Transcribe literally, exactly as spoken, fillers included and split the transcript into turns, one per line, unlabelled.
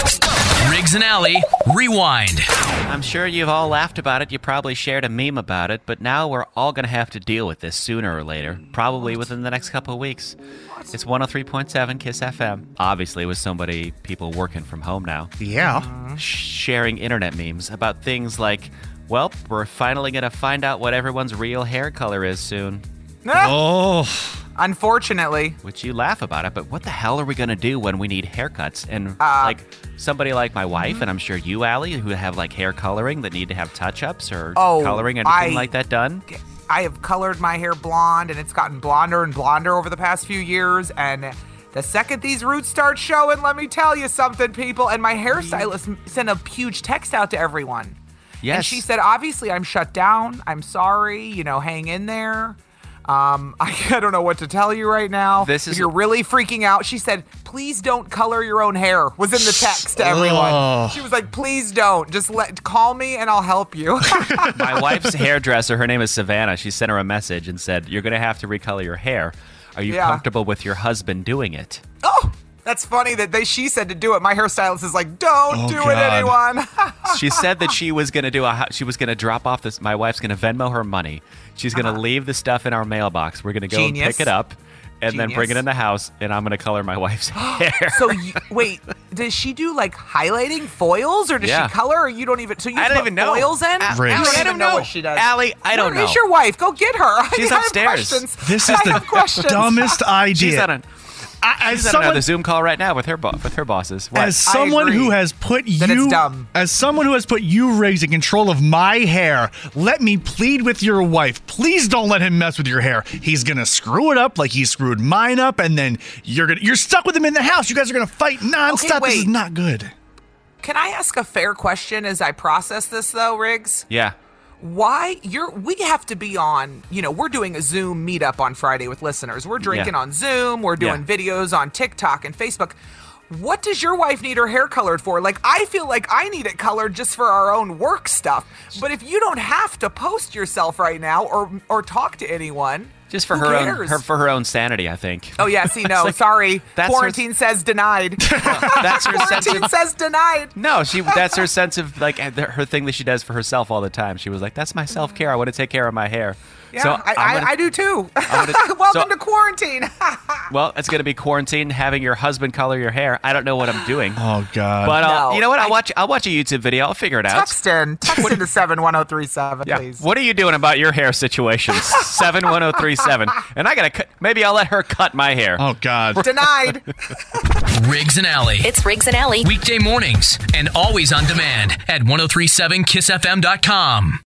Riggs and Alley, Rewind.
I'm sure you've all laughed about it. You probably shared a meme about it, but now we're all going to have to deal with this sooner or later, probably within the next couple of weeks. It's one oh three point seven KISS F M. Obviously, with so many people working from home now.
Yeah.
Sharing internet memes about things like, well, we're finally going to find out what everyone's real hair color is soon.
Oh.
Unfortunately.
Which you laugh about it, but what the hell are we going to do when we need haircuts? And
Uh,
like somebody like my wife, and I'm sure you, Allie, who have like hair coloring that need to have touch-ups or
Oh,
coloring, anything
I-
like that done?
I have colored my hair blonde, and it's gotten blonder and blonder over the past few years. And the second these roots start showing, let me tell you something, people. And my hairstylist sent a huge text out to everyone.
Yes.
And she said, obviously, I'm shut down. I'm sorry. You know, hang in there. Um, I, I don't know what to tell you right now.
This is-
if you're really freaking out. She said, please don't color your own hair, was in the text to everyone.
Oh.
She was like, please don't. Just let call me and I'll help you.
My wife's hairdresser, her name is Savannah. She sent her a message and said, you're going to have to recolor your hair. Are you
Yeah.
comfortable with your husband doing it?
Oh, that's funny that they she said to do it. My hairstylist is like, don't
Oh,
do
God.
it, anyone.
She said that she was going to do a, she was going to drop off this. My wife's going to Venmo her money. She's going to
Uh-huh.
leave the stuff in our mailbox. We're going to go and
Genius.
pick it up and then bring it
Genius.
in the house, and I'm going to color my wife's hair.
So you, wait, does she do like highlighting foils, or does
Yeah.
she color, or you don't even? So you
I don't
put
even know.
foils in?
A-
Riggs.
You
Allie,
don't
I
even
don't
know
know
what she does.
Allie, I don't
Where
know.
is your wife? Go get her.
She's
I have
upstairs.
questions.
This
I
is the
have questions.
dumbest idea.
She's on a,
I, as
she's on
someone,
another Zoom call right now with her bo- with her bosses. What?
as someone
agree
who has put
that it's
you,
dumb.
as someone who has put you, Riggs, in control of my hair, let me plead with your wife. Please don't let him mess with your hair. He's gonna screw it up like he screwed mine up, and then you're gonna you're stuck with him in the house. You guys are gonna fight nonstop.
Okay,
this is
wait.
not good.
Can I ask a fair question as I process this, though, Riggs?
yeah.
Why you're we have to be on, you know, we're doing a Zoom meetup on Friday with listeners. We're drinking
Yeah.
on Zoom, we're doing
Yeah.
videos on TikTok and Facebook. What does your wife need her hair colored for? Like, I feel like I need it colored just for our own work stuff. But if you don't have to post yourself right now or or talk to anyone,
Just for
who
her own
cares?
her, for her own sanity, I think.
Oh yeah, see, no,
like,
sorry.
that's her-
Quarantine says denied.
That's her sense
Quarantine
of
says denied.
No, she that's her sense of like her thing that she does for herself all the time. She was like, that's my self-care. I want to take care of my hair.
Yeah,
so
I,
I'm
I,
gonna-
I do too.
gonna-
Welcome
so-
to quarantine.
Well, it's going to be quarantine having your husband color your hair. I don't know what I'm doing.
Oh God.
But uh,
No,
you know what? I'll
I-
watch. I'll watch a YouTube video. I'll figure it out.
Text in. Text into seven one zero three seven,
Yeah.
please.
What are you doing about your hair situations? seven one zero three seven. And I gotta cut. Maybe I'll let her cut my hair.
oh God.
Denied.
Riggs and Alley.
It's Riggs and Alley.
Weekday mornings and always on demand at ten thirty-seven kiss f m dot com.